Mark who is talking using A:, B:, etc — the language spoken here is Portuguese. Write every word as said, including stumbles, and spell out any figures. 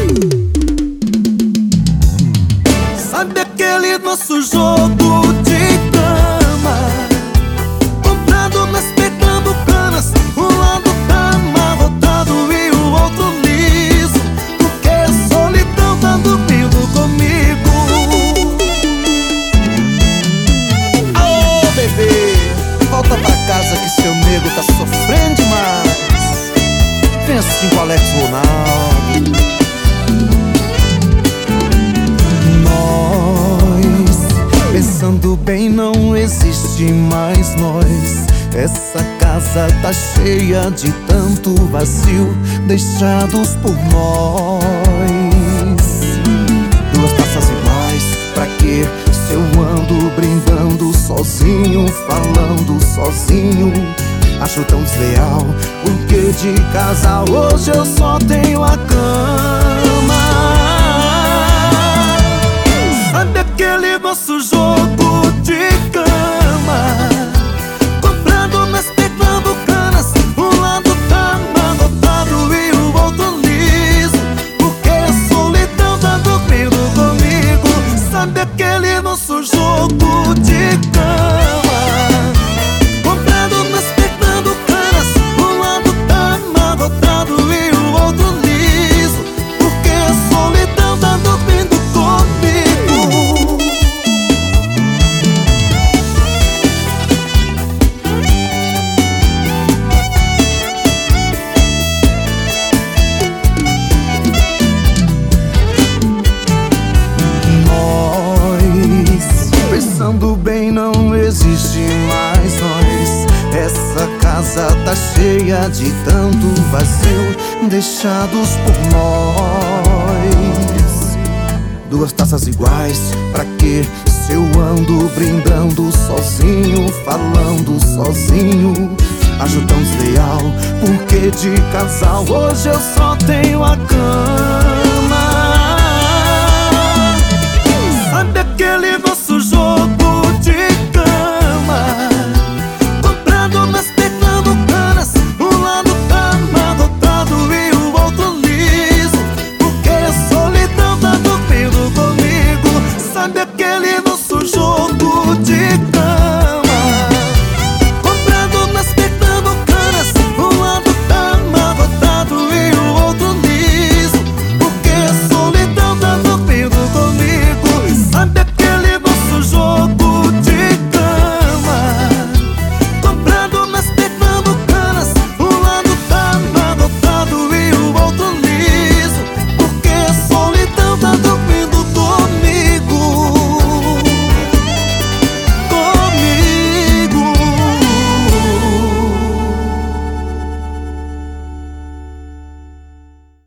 A: Sabe aquele nosso jogo de cama? Comprado nas pernambucanas, um lado tá amarrotado e o outro liso, porque a solidão tá dormindo comigo. Ô bebê, volta pra casa que seu nego tá sofrendo demais. Vem assim com Alex Ronaldo. Pensando bem, não existe mais nós. Essa casa tá cheia de tanto vazio deixados por nós. Duas taças iguais, pra quê? Se eu ando brindando sozinho, falando sozinho, acho tão desleal, porque de casal hoje eu só tenho a cama. Sabe aquele nosso jogo de cama? Comprado nas pernambucanas, um lado tá amarrotado e o outro liso, porque a solidão tá dormindo comigo. Sabe aquele nosso jogo de cama? Comprado nas pernambucanas, um lado tá amarrotado e o outro liso, porque a solidão tá dormindo comigo. Pensando bem, não existe mais nós. Essa casa tá cheia de tanto vazio deixados por nós. Duas taças iguais, pra quê? Se eu ando brindando sozinho, falando sozinho, acho tão desleal, porque de casal hoje eu só tenho a cama.